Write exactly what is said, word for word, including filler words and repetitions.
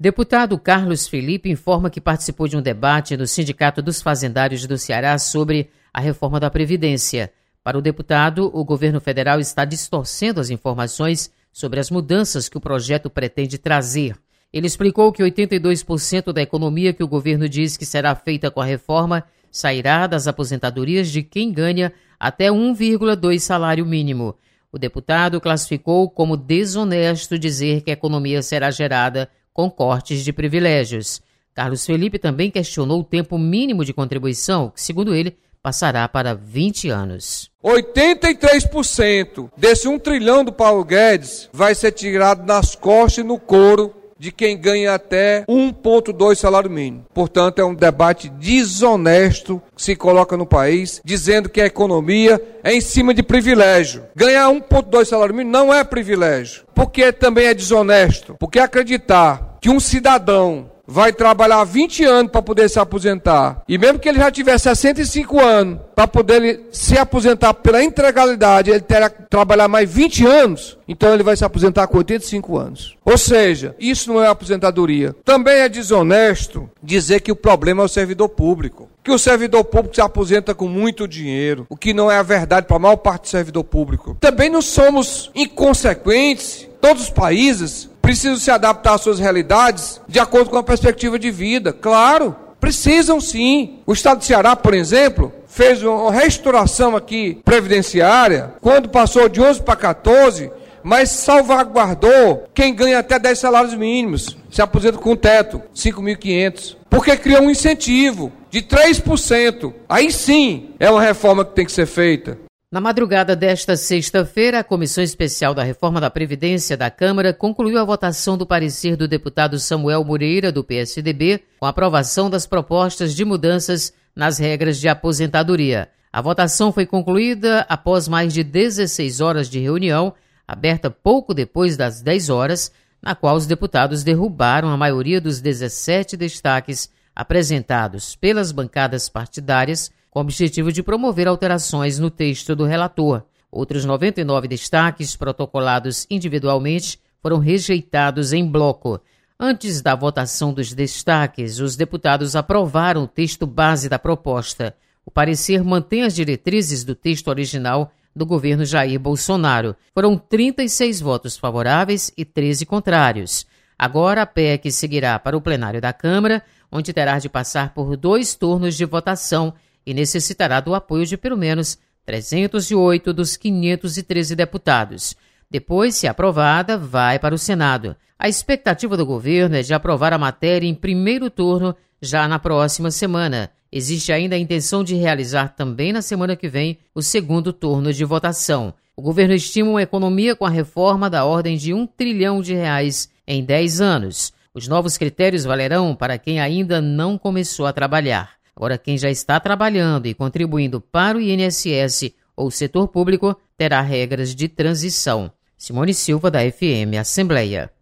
Deputado Carlos Felipe informa que participou de um debate no Sindicato dos Fazendários do Ceará sobre a reforma da Previdência. Para o deputado, o governo federal está distorcendo as informações sobre as mudanças que o projeto pretende trazer. Ele explicou que oitenta e dois por cento da economia que o governo diz que será feita com a reforma sairá das aposentadorias de quem ganha até um vírgula dois salário mínimo. O deputado classificou como desonesto dizer que a economia será gerada com cortes de privilégios. Carlos Felipe também questionou o tempo mínimo de contribuição, que, segundo ele, passará para vinte anos. oitenta e três por cento desse um trilhão do Paulo Guedes vai ser tirado nas costas e no couro de quem ganha até um vírgula dois salário mínimo. Portanto, é um debate desonesto que se coloca no país, dizendo que a economia é em cima de privilégio. Ganhar um vírgula dois salário mínimo não é privilégio, porque também é desonesto. Porque acreditar que um cidadão vai trabalhar vinte anos para poder se aposentar, e mesmo que ele já tiver sessenta e cinco anos, para poder se aposentar pela integralidade, ele terá que trabalhar mais vinte anos, então ele vai se aposentar com oitenta e cinco anos. Ou seja, isso não é aposentadoria. Também é desonesto dizer que o problema é o servidor público, que o servidor público se aposenta com muito dinheiro, o que não é a verdade para a maior parte do servidor público. Também não somos inconsequentes. Todos os países precisam se adaptar às suas realidades de acordo com a perspectiva de vida. Claro, precisam sim. O estado do Ceará, por exemplo, fez uma restauração aqui previdenciária, quando passou de onze para quatorze, mas salvaguardou quem ganha até dez salários mínimos, se aposenta com teto, cinco mil e quinhentos, porque criou um incentivo de três por cento. Aí sim é uma reforma que tem que ser feita. Na madrugada desta sexta-feira, a Comissão Especial da Reforma da Previdência da Câmara concluiu a votação do parecer do deputado Samuel Moreira, do P S D B, com a aprovação das propostas de mudanças nas regras de aposentadoria. A votação foi concluída após mais de dezesseis horas de reunião, aberta pouco depois das dez horas, na qual os deputados derrubaram a maioria dos dezessete destaques apresentados pelas bancadas partidárias, com o objetivo de promover alterações no texto do relator. Outros noventa e nove destaques protocolados individualmente foram rejeitados em bloco. Antes da votação dos destaques, os deputados aprovaram o texto base da proposta. O parecer mantém as diretrizes do texto original do governo Jair Bolsonaro. Foram trinta e seis votos favoráveis e treze contrários. Agora a P E C seguirá para o plenário da Câmara, onde terá de passar por dois turnos de votação e necessitará do apoio de pelo menos trezentos e oito dos quinhentos e treze deputados. Depois, se aprovada, vai para o Senado. A expectativa do governo é de aprovar a matéria em primeiro turno já na próxima semana. Existe ainda a intenção de realizar também na semana que vem o segundo turno de votação. O governo estima uma economia com a reforma da ordem de um trilhão de reais em dez anos. Os novos critérios valerão para quem ainda não começou a trabalhar. Agora, quem já está trabalhando e contribuindo para o I N S S ou setor público terá regras de transição. Simone Silva, da F M Assembleia.